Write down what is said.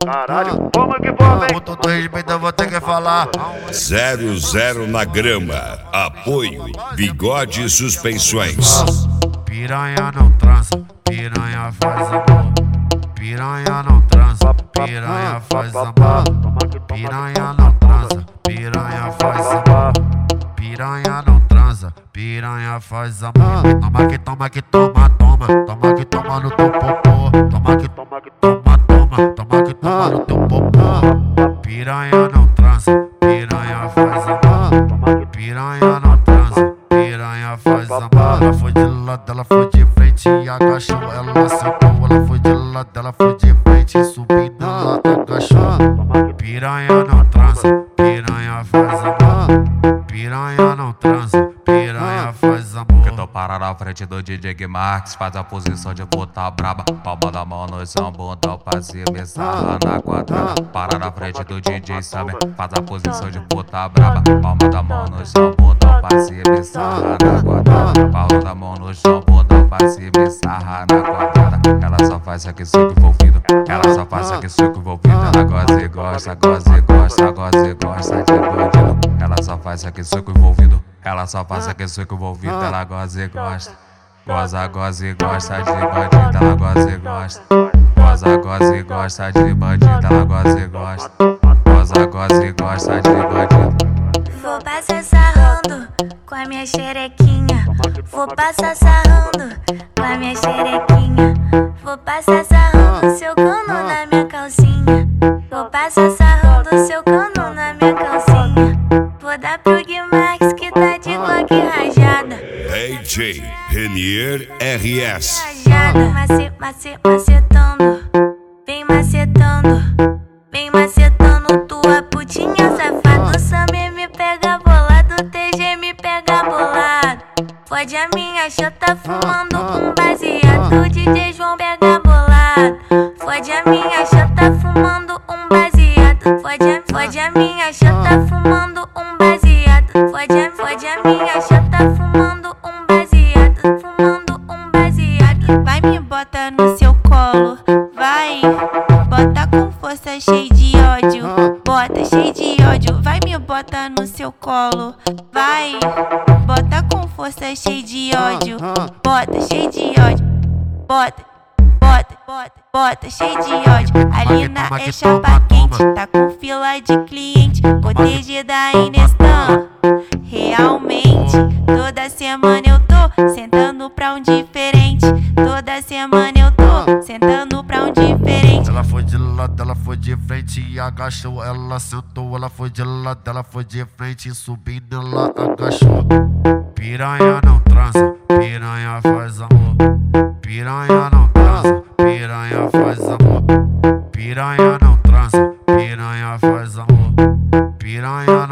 Caralho, como que foi, Com todo respeito eu vou ter que falar. 00 na grama. Apoio Bigode Suspensões. Piranha não transa, piranha faz amor. Piranha não transa, piranha faz amor. Piranha não transa, piranha faz amor. Piranha não transa, piranha faz amor. Toma que toma que toma, toma. Toma que toma no teu popô. Toma que toma que toma, toma. Toma que toma no teu popô. Piranha não transa, piranha faz amor. Piranha não transa, piranha faz amor. Ela foi de lado, ela foi de frente e agachou. Ela sentou, ela foi de lado, ela foi de frente, subindo, ela agachou. Piranha não transa, piranha faz amor. Piranha não transa, piranha faz amor. Que tô parado na frente do DJ Guimarães, faz a posição de puta braba. Palma da mão no chão, bundão pra cima e sarra na quadrada. Para na frente do DJ Summer, faz a posição de puta braba. Palma da mão no chão, bundão pra cima e sarra na quadrada. Palma da mão no chão, bundão pra cima e sarra na quadrada. Ela só faz aqui suco envolvido, ela só faz aqui suco envolvido. Ela goza e gosta, goza e gosta, goza e gosta de bandido. Ela só faz aqui suco envolvido, ela só faz aqui suco envolvido. Ela goza e gosta, goza, goza e gosta de bandido. Ela goza e gosta, goza, goza e gosta de bandido. Ela goza e gosta, goza, goza e gosta de bandido. Vou passar sarrando com a minha xerequinha. Vou passar sarrando com a minha xerequinha. Vou passar sarrando seu cano na minha calcinha. Vou passar sarrando seu cano na minha calcinha. Vou dar pro Guimarães que tá de Glock rajada. DJ Renier RS. Rajada, macetando, vem macetando, vem macetando tua putinha safada. O Samir me pega bolado, o TG me pega bolado. Fode a minha chota fumando um baseado. O DJ João pega bolado. Fode a minha chota fumando um baseado. Fode a minha chota fumando um baseado. Fode a minha chota fumando um baseado. Fumando um baseado. Vai me bota no seu colo, vai. Bota com força, cheio de ódio. Bota cheio de ódio. Vai me bota no seu colo, vai. Bota com força, cheio de ódio. Bota cheio de ódio. Bota, bota, bota, bota cheio de ódio. A Lina é chapa quente, tá com fila de cliente. Protegida em Nestan. Realmente, toda semana eu tô sentando pra um diferente. Toda semana eu tô sentando pra um diferente. Ela foi de lado, ela foi de frente e agachou. Ela sentou, ela foi de lado, ela foi de frente, subindo, ela agachou. Piranha não transa, piranha faz amor. Piranha não transa, piranha faz amor. Piranha não transa, piranha faz amor. Piranha